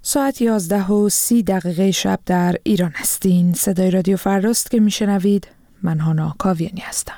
ساعت 11:30 شب در ایران هستین. صدای رادیو فرداست که میشنوید. من هانا کاویانی هستم.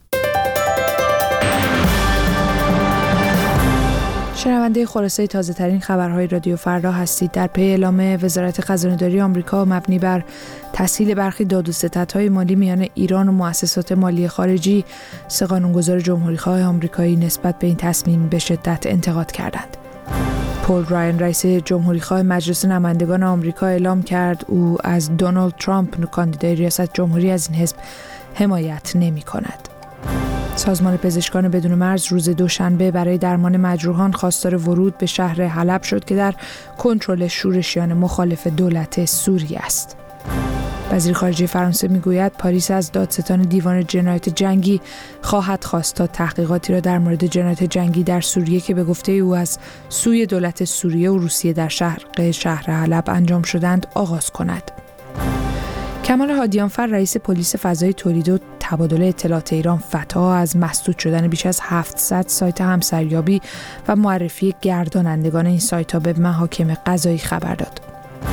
شنونده خلاصه تازه ترین خبرهای رادیو فردا هستید. در پی اعلام وزارت خزانه‌داری آمریکا مبنی بر تسهیل برخی داد و ستدهای مالی میان ایران و مؤسسات مالی خارجی، سه قانونگذار جمهوری‌خواه آمریکایی نسبت به این تصمیم به شدت انتقاد کردند. پول رایان رئیس جمهوری‌خواه مجلس نمایندگان آمریکا اعلام کرد او از دونالد ترامپ کاندیدای ریاست جمهوری از این حزب حمایت نمی‌کند. سازمان پزشکان بدون مرز روز دوشنبه برای درمان مجروحان خواستار ورود به شهر حلب شد که در کنترل شورشیان مخالف دولت سوریه است. وزیر خارجه فرانسه میگوید پاریس از دادستان دیوان جنایت جنگی خواهد خواست تا تحقیقاتی را در مورد جنایت جنگی در سوریه که به گفته او از سوی دولت سوریه و روسیه در شهر حلب انجام شدند آغاز کند. کمال هادیانفر رئیس پلیس فضای تولید و تبادل اطلاعات ایران فتا از مسدود شدن بیش از 700 سایت همسریابی و معرفی گردانندگان این سایت‌ها به محاکم قضایی خبر داد.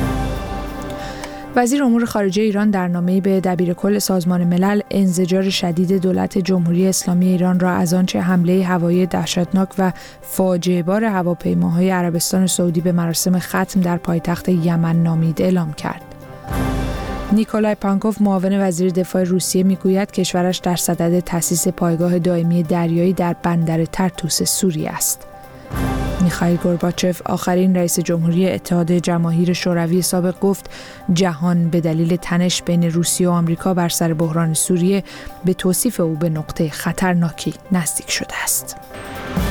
وزیر امور خارجه ایران در نامه‌ای به دبیرکل سازمان ملل انزجار شدید دولت جمهوری اسلامی ایران را از آنچه حمله هوایی دهشتناک و فاجعه‌بار هواپیماهای عربستان سعودی به مراسم ختم در پایتخت یمن نامید اعلام کرد. نیکولای پانکوف معاون وزیر دفاع روسیه میگوید کشورش در صدد تأسیس پایگاه دائمی دریایی در بندر ترتوس سوریه است. میخائیل گورباچف آخرین رئیس جمهوری اتحاد جماهیر شوروی سابق گفت جهان به دلیل تنش بین روسیه و آمریکا بر سر بحران سوریه به توصیف او به نقطه خطرناکی نزدیک شده است.